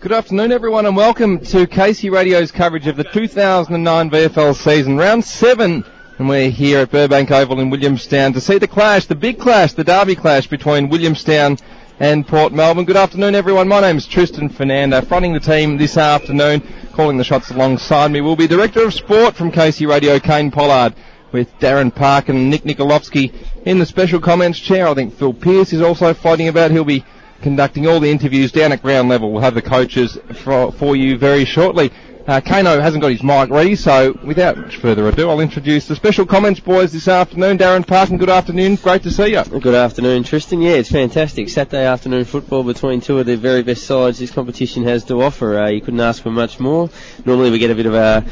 Good afternoon, everyone, and welcome to Casey Radio's coverage of the 2009 VFL season, round 7. And we're here at Burbank Oval in Williamstown to see the clash, the big clash, the derby clash between Williamstown and Port Melbourne. Good afternoon, everyone. My name's Tristan Fernando, fronting the team this afternoon. Calling the shots alongside me will be Director of Sport from Casey Radio, Kane Pollard, with Darren Park and Nick Nikolovsky in the special comments chair. I think Phil Pearce is also fighting about. He'll be conducting all the interviews down at ground level. We'll have the coaches for you very shortly. Kano hasn't got his mic ready, so without much further ado, I'll introduce the special comments boys this afternoon. Darren Parkin, good afternoon. Great to see you. Good afternoon, Tristan. Yeah, it's fantastic. Saturday afternoon football between two of the very best sides this competition has to offer. You couldn't ask for much more. Normally we get a bit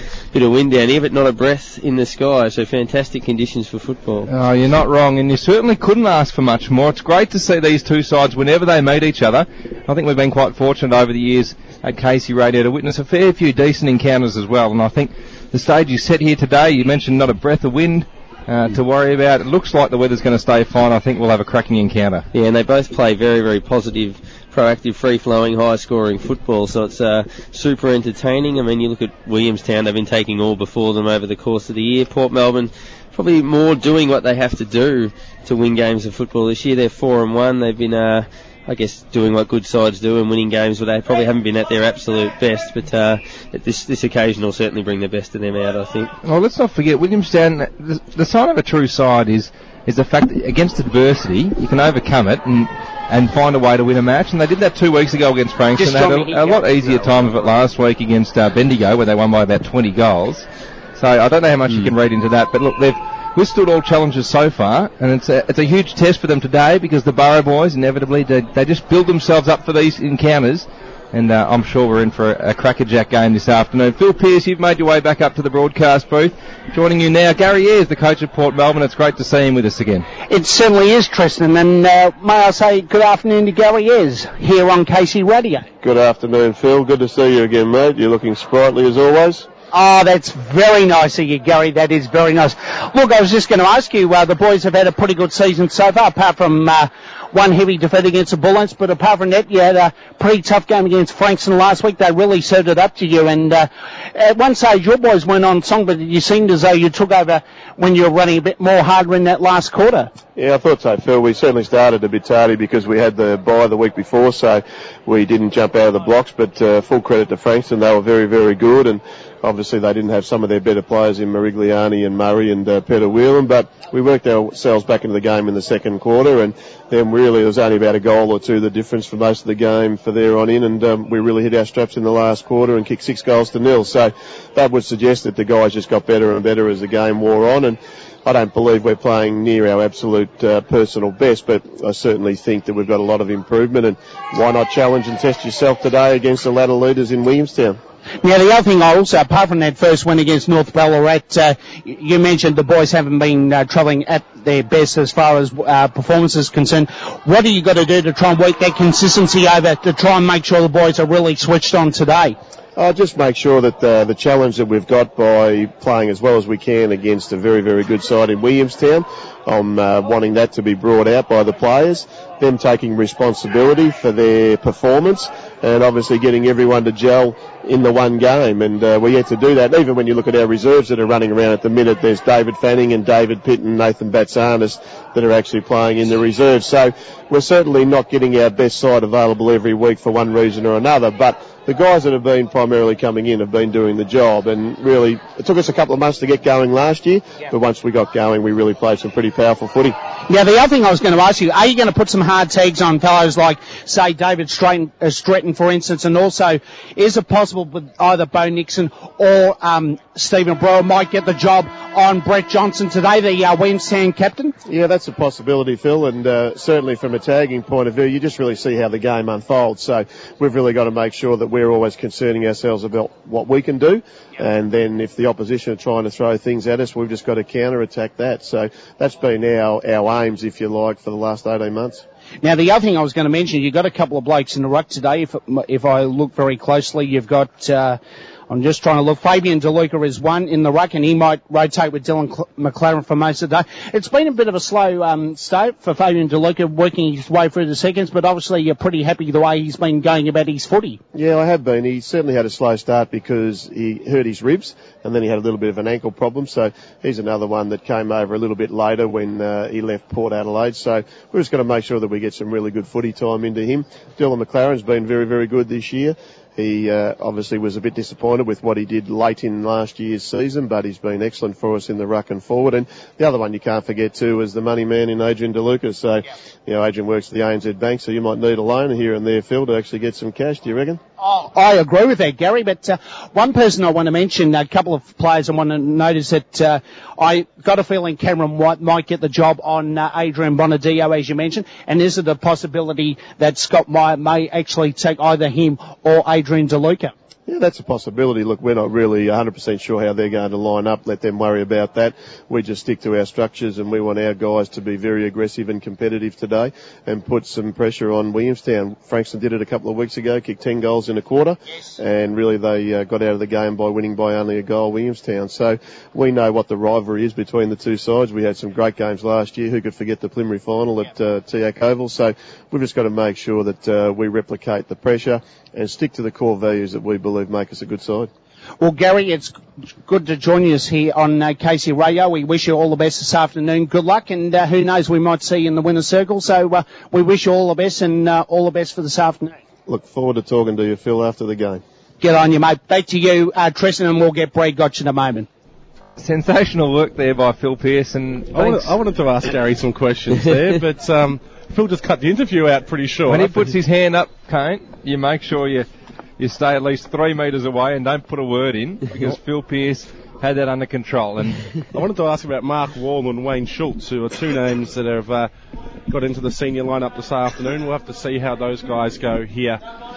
of wind down here, but not a breath in the sky, so fantastic conditions for football. Oh, you're not wrong, and you certainly couldn't ask for much more. It's great to see these two sides whenever they meet each other. I think we've been quite fortunate over the years at Casey Radio to witness a fair few decent encounters as well, and I think the stage you set here today, you mentioned not a breath of wind to worry about. It looks like the weather's going to stay fine. I think we'll have a cracking encounter. Yeah, and they both play very, very positive, proactive, free-flowing, high-scoring football, so it's super entertaining. I mean, you look at Williamstown, they've been taking all before them over the course of the year. Port Melbourne probably more doing what they have to do to win games of football this year. They're 4-1. They've been I guess doing what good sides do and winning games where they probably haven't been at their absolute best, but this occasion will certainly bring the best of them out, I think. Well, let's not forget, Williamstown, the sign of a true side is the fact that against adversity, you can overcome it and find a way to win a match, and they did that 2 weeks ago against Frankston. They had a lot easier time of it last week against Bendigo, where they won by about 20 goals. So I don't know how much you can read into that, but look, they've withstood all challenges so far, and it's a huge test for them today because the Borough boys, inevitably, they just build themselves up for these encounters, and I'm sure we're in for a crackerjack game this afternoon. Phil Pearce, you've made your way back up to the broadcast booth. Joining you now, Gary Ayres, the coach of Port Melbourne. It's great to see him with us again. It certainly is, Tristan, and may I say good afternoon to Gary Ayres here on Casey Radio. Good afternoon, Phil. Good to see you again, mate. You're looking sprightly as always. Oh, that's very nice of you, Gary. That is very nice. Look, I was just going to ask you, the boys have had a pretty good season so far, apart from one heavy defeat against the Bullets, but apart from that, you had a pretty tough game against Frankston last week. They really served it up to you, and at one stage your boys went on song, but you seemed as though you took over when you were running a bit more harder in that last quarter. Yeah, I thought so, Phil. We certainly started a bit tardy because we had the bye the week before, so we didn't jump out of the blocks, but full credit to Frankston. They were very, very good, and obviously they didn't have some of their better players in Marigliani and Murray and Peter Whelan, but we worked ourselves back into the game in the second quarter, and then really there was only about a goal or two the difference for most of the game for there on in, and we really hit our straps in the last quarter and kicked 6-0. So that would suggest that the guys just got better and better as the game wore on, and I don't believe we're playing near our absolute personal best, but I certainly think that we've got a lot of improvement, and why not challenge and test yourself today against the ladder leaders in Williamstown? Now, the other thing also, apart from that first win against North Ballarat, you mentioned the boys haven't been travelling at their best as far as performance is concerned. What do you got to do to try and work that consistency over to try and make sure the boys are really switched on today? I'll just make sure that the challenge that we've got by playing as well as we can against a very, very good side in Williamstown, I'm wanting that to be brought out by the players, them taking responsibility for their performance, and obviously getting everyone to gel in the one game, and we're yet to do that. Even when you look at our reserves that are running around at the minute, there's David Fanning and David Pitt and Nathan Batsanis that are actually playing in the reserves. So we're certainly not getting our best side available every week for one reason or another, but the guys that have been primarily coming in have been doing the job, and really it took us a couple of months to get going last year, but once we got going we really played some pretty powerful footy. Now, the other thing I was going to ask you, are you going to put some hard tags on fellows like, say, David Stratton, for instance, and also is it possible with either Bo Nixon or Stephen Brewer might get the job on Brett Johnson today, the Williamstown captain? Yeah, that's a possibility, Phil, and certainly from a tagging point of view, you just really see how the game unfolds, so we've really got to make sure that we're always concerning ourselves about what we can do, and then if the opposition are trying to throw things at us, we've just got to counter-attack that. So that's been our aims, if you like, for the last 18 months. Now, the other thing I was going to mention, you've got a couple of blokes in the ruck today. If I look very closely, you've got I'm just trying to look. Fabian DeLuca is one in the ruck, and he might rotate with Dylan McLaren for most of the day. It's been a bit of a slow start for Fabian DeLuca, working his way through the seconds, but obviously you're pretty happy the way he's been going about his footy. Yeah, I have been. He certainly had a slow start because he hurt his ribs, and then he had a little bit of an ankle problem. So he's another one that came over a little bit later when he left Port Adelaide. So we're just going to make sure that we get some really good footy time into him. Dylan McLaren's been very, very good this year. He obviously was a bit disappointed with what he did late in last year's season, but he's been excellent for us in the ruck and forward. And the other one you can't forget too is the money man in Adrian DeLuca. So, you know, Adrian works at the ANZ Bank, so you might need a loan here and there, Phil, to actually get some cash. Do you reckon? Oh, I agree with that, Gary, but one person I want to mention, a couple of players I want to notice that I got a feeling Cameron White might get the job on Adrian Bonadio, as you mentioned, and is it a possibility that Scott Meyer may actually take either him or Adrian DeLuca? Yeah, that's a possibility. Look, we're not really 100% sure how they're going to line up. Let them worry about that. We just stick to our structures, and we want our guys to be very aggressive and competitive today and put some pressure on Williamstown. Frankston did it a couple of weeks ago, kicked 10 goals in a quarter, and really they got out of the game by winning by only a goal, Williamstown. So we know what the rivalry is between the two sides. We had some great games last year. Who could forget the preliminary final at TAC Oval? So we've just got to make sure that we replicate the pressure and stick to the core values that we believe make us a good side. Well, Gary, it's good to join us here on Casey Radio. We wish you all the best this afternoon. Good luck, and who knows, we might see you in the winner's circle. So we wish you all the best, and all the best for this afternoon. Look forward to talking to you, Phil, after the game. Get on you, mate. Back to you, Tristan, and we'll get Brad Gotch in a moment. Sensational work there by Phil Pearson. I wanted to ask Gary some questions there, but Phil just cut the interview out pretty short. When he puts his hand up, Kane, you make sure you stay at least 3 metres away and don't put a word in, because Phil Pearce had that under control. And I wanted to ask about Mark Wall and Wayne Schultz, who are two names that have got into the senior lineup this afternoon. We'll have to see how those guys go here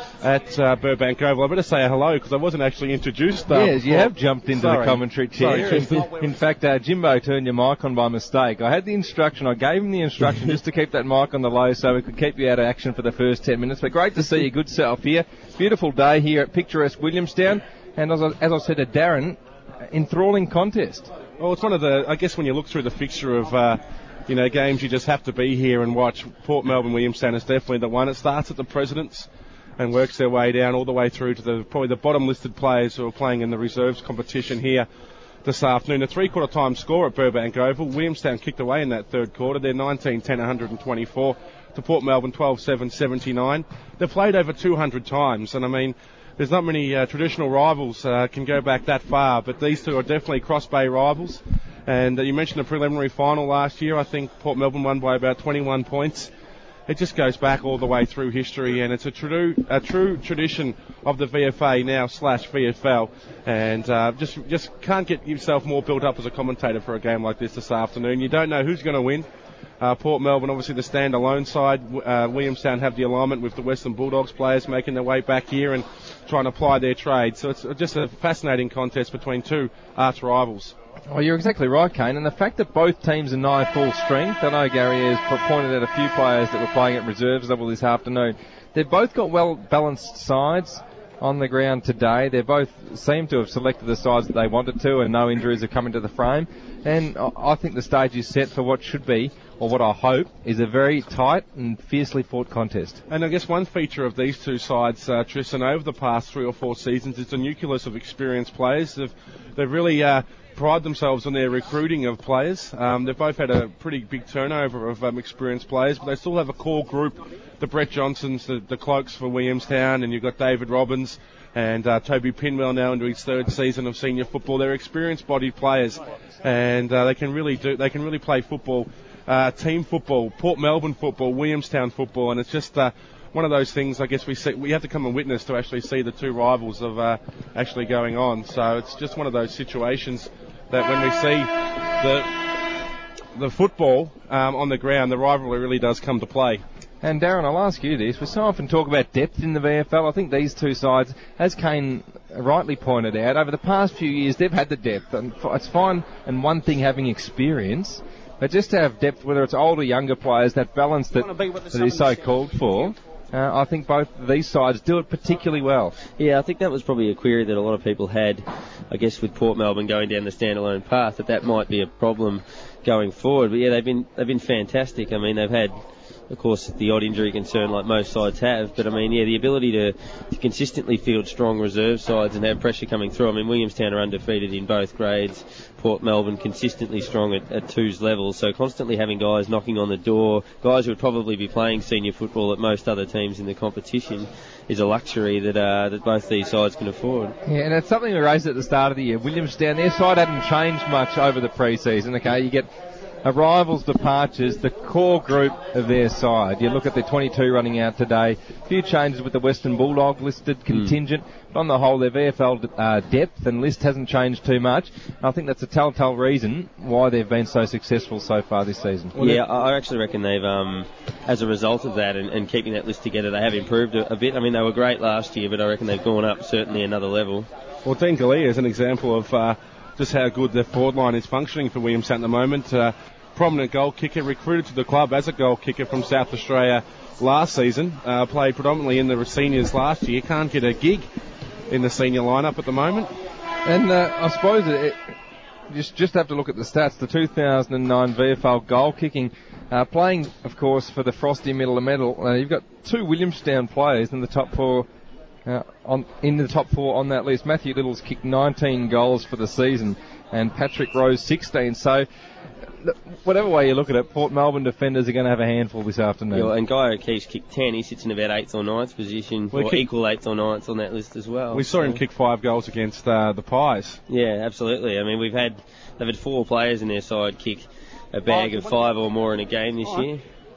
at Burbank Oval. I better say hello because I wasn't actually introduced. Yes, you have jumped into the commentary chair. In fact, Jimbo turned your mic on by mistake. I had the instruction. I gave him the instruction just to keep that mic on the low so we could keep you out of action for the first 10 minutes. But great to see your good self here. Beautiful day here at picturesque Williamstown. And as I said to Darren, enthralling contest. Well, it's one of the, I guess when you look through the fixture of, games you just have to be here and watch, Port Melbourne Williamstown is definitely the one. It starts at the Presidents and works their way down all the way through to probably the bottom listed players who are playing in the reserves competition here this afternoon. A 3/4 time score at Burbank Oval. Williamstown kicked away in that third quarter. They're 19-10, 124 to Port Melbourne 12-7, 79. They've played over 200 times, and I mean, there's not many traditional rivals can go back that far, but these two are definitely Cross Bay rivals. And you mentioned the preliminary final last year. I think Port Melbourne won by about 21 points. It just goes back all the way through history, and it's a true tradition of the VFA now / VFL. And just can't get yourself more built up as a commentator for a game like this afternoon. You don't know who's going to win. Port Melbourne, obviously the standalone side. Williamstown have the alignment with the Western Bulldogs players making their way back here and trying to apply their trade. So it's just a fascinating contest between two arch rivals. Oh, you're exactly right, Kane. And the fact that both teams are nigh full strength, I know Gary has pointed out a few players that were playing at reserves level this afternoon. They've both got well-balanced sides on the ground today. They both seem to have selected the sides that they wanted to, and no injuries have come into the frame. And I think the stage is set for what should be, or what I hope, is a very tight and fiercely fought contest. And I guess one feature of these two sides, Tristan, over the past 3 or 4 seasons, is the nucleus of experienced players. They've really pride themselves on their recruiting of players. They've both had a pretty big turnover of experienced players, but they still have a core group. The Brett Johnsons, the Cloaks for Williamstown, and you've got David Robbins and Toby Pinwell now into his 3rd season of senior football. They're experienced bodied players, and they can really play football, team football, Port Melbourne football, Williamstown football, and it's just one of those things I guess we have to come and witness to actually see the two rivals of actually going on. So it's just one of those situations that when we see the football on the ground, the rivalry really does come to play. And Darren, I'll ask you this. We so often talk about depth in the VFL. I think these two sides, as Kane rightly pointed out, over the past few years they've had the depth. And it's fine, and one thing having experience, but just to have depth, whether it's older, younger players, that balance that is so called for. I think both of these sides do it particularly well. Yeah, I think that was probably a query that a lot of people had, I guess, with Port Melbourne going down the standalone path, that might be a problem going forward. But yeah, they've been fantastic. I mean, they've had, of course, the odd injury concern like most sides have, but I mean, yeah, the ability to consistently field strong reserve sides and have pressure coming through. I mean, Williamstown are undefeated in both grades. Port Melbourne consistently strong at twos levels, so constantly having guys knocking on the door, guys who would probably be playing senior football at most other teams in the competition, is a luxury that both these sides can afford. Yeah, and it's something we raised at the start of the year. Williamstown, their side hadn't changed much over the pre-season. Okay, you get arrivals, departures, the core group of their side. You look at the 22 running out today. A few changes with the Western Bulldog listed contingent. But on the whole, their VFL depth and list hasn't changed too much. I think that's a telltale reason why they've been so successful so far this season. Well, yeah, I actually reckon they've, as a result of that and keeping that list together, they have improved a bit. I mean, they were great last year, but I reckon they've gone up certainly another level. Well, Dean Galea is an example of just how good their forward line is functioning for Williamstown at the moment. Prominent goal kicker, recruited to the club as a goal kicker from South Australia last season. Played predominantly in the seniors last year. Can't get a gig in the senior lineup at the moment. And I suppose just have to look at the stats. The 2009 VFL goal kicking, playing, of course, for the Frosty Medal of Medal. You've got two Williamstown players in the top four. In the top four on that list. Matthew Little's kicked 19 goals for the season, and Patrick Rose 16. So, whatever way you look at it, Port Melbourne defenders are going to have a handful this afternoon. Yeah, and Guy O'Keefe's kicked 10. He sits in about 8th or 9th position, or equal 8th or 9th on that list as well. We saw him kick 5 goals against the Pies. Yeah, absolutely. I mean, they've had 4 players in their side kick a bag of 5 or more in a game this year.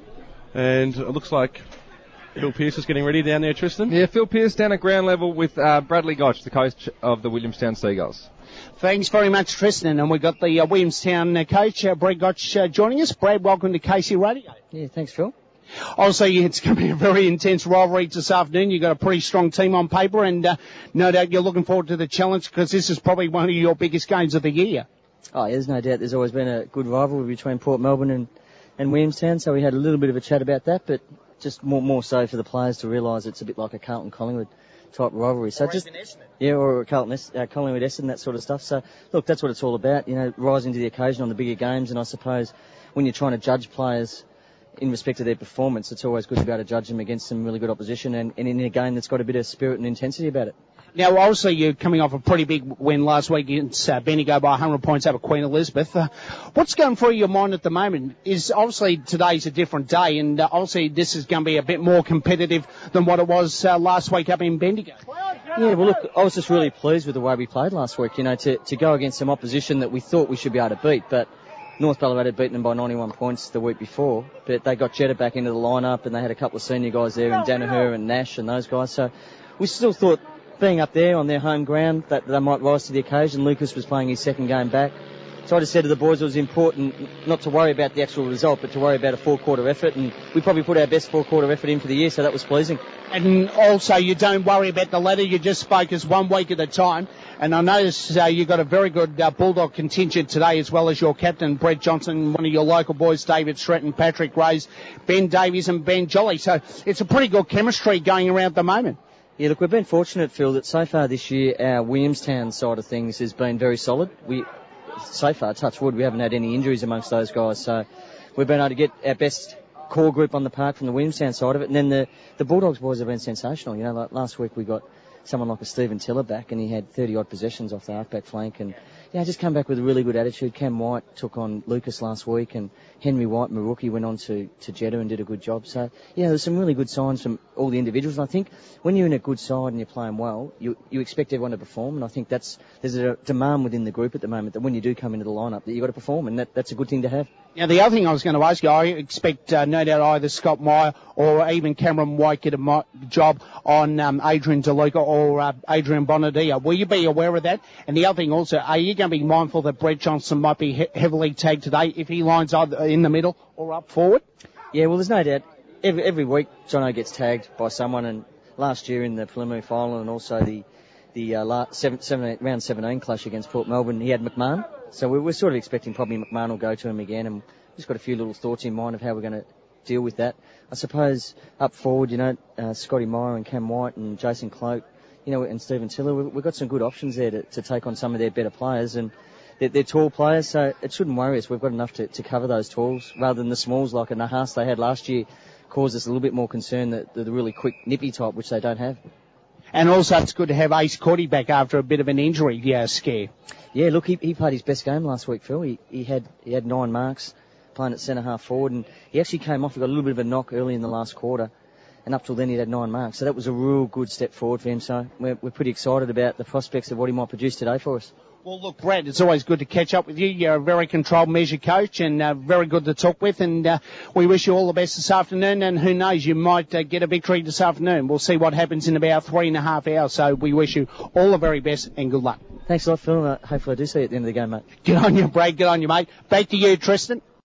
And it looks like Phil Pearce is getting ready down there, Tristan. Yeah, Phil Pearce down at ground level with Bradley Gotch, the coach of the Williamstown Seagulls. Thanks very much, Tristan. And we've got the Williamstown coach, Brad Gotch, joining us. Brad, welcome to Casey Radio. Yeah, thanks, Phil. Obviously, it's going to be a very intense rivalry this afternoon. You've got a pretty strong team on paper, and no doubt you're looking forward to the challenge because this is probably one of your biggest games of the year. Oh, yeah, there's no doubt. There's always been a good rivalry between Port Melbourne and Williamstown, so we had a little bit of a chat about that, but just more so for the players to realise it's a bit like a Carlton-Collingwood type rivalry. So just, yeah, or Collingwood Essendon, that sort of stuff. So look, that's what it's all about, rising to the occasion on the bigger games. And I suppose when you're trying to judge players in respect to their performance, it's always good to be able to judge them against some really good opposition and in a game that's got a bit of spirit and intensity about it. Now, obviously, you're coming off a pretty big win last week against Bendigo by 100 points over Queen Elizabeth. What's going through your mind at the moment is obviously today's a different day, and obviously this is going to be a bit more competitive than what it was last week up in Bendigo. Yeah, well, look, I was just really pleased with the way we played last week, to go against some opposition that we thought we should be able to beat, but North Ballarat had beaten them by 91 points the week before, but they got Jetta back into the lineup, and they had a couple of senior guys there, and Danaher and Nash and those guys, so we still thought, being up there on their home ground, that they might rise to the occasion. Lucas was playing his second game back. So I just said to the boys it was important not to worry about the actual result, but to worry about a 4-quarter effort. And we probably put our best 4-quarter effort in for the year, so that was pleasing. And also, you don't worry about the ladder. You just focus 1 week at a time. And I noticed you've got a very good Bulldog contingent today, as well as your captain, Brett Johnson, one of your local boys, David Stratton, Patrick Rose, Ben Davies and Ben Jolly. So it's a pretty good chemistry going around at the moment. Yeah, look, we've been fortunate, Phil, that so far this year our Williamstown side of things has been very solid. So far, touch wood, we haven't had any injuries amongst those guys, so we've been able to get our best core group on the park from the Williamstown side of it. And then the Bulldogs boys have been sensational. Like last week we got someone like a Stephen Tiller back, and he had 30-odd possessions off the halfback flank, and just come back with a really good attitude. Cam White took on Lucas last week, and Henry White, my rookie, went on to Jetta and did a good job. So, there's some really good signs from all the individuals. And I think when you're in a good side and you're playing well, you expect everyone to perform, and I think there's a demand within the group at the moment that when you do come into the lineup that you've got to perform, and that's a good thing to have. Now, the other thing I was going to ask you, I expect no doubt either Scott Meyer or even Cameron White get a job on Adrian DeLuca or Adrian Bonadia. Will you be aware of that? And the other thing also, are you going to be mindful that Brett Johnson might be heavily tagged today if he lines either in the middle or up forward? Yeah, well, there's no doubt. Every week, Jono gets tagged by someone, and last year in the preliminary final and also the round 17 clash against Port Melbourne, he had McMahon. So we're sort of expecting probably McMahon will go to him again, and we've just got a few little thoughts in mind of how we're going to deal with that. I suppose up forward, Scotty Meyer and Cam White and Jason Cloak, and Stephen Tiller, we've got some good options there to take on some of their better players, and they're tall players, so it shouldn't worry us. We've got enough to cover those talls, rather than the smalls like a Nahas they had last year, caused us a little bit more concern that the really quick, nippy type, which they don't have. And also it's good to have Ace Cordy back after a bit of an injury scare. Yeah, look, he played his best game last week, Phil. He had 9 marks playing at centre-half forward, and he actually came off. He got a little bit of a knock early in the last quarter, and up till then he'd had 9 marks. So that was a real good step forward for him. So we're pretty excited about the prospects of what he might produce today for us. Well, look, Brad, it's always good to catch up with you. You're a very controlled measure coach and very good to talk with. And we wish you all the best this afternoon. And who knows, you might get a victory this afternoon. We'll see what happens in about 3.5 hours. So we wish you all the very best and good luck. Thanks a lot, Phil. Hopefully I do see you at the end of the game, mate. Good on you, Brad. Good on you, mate. Back to you, Tristan.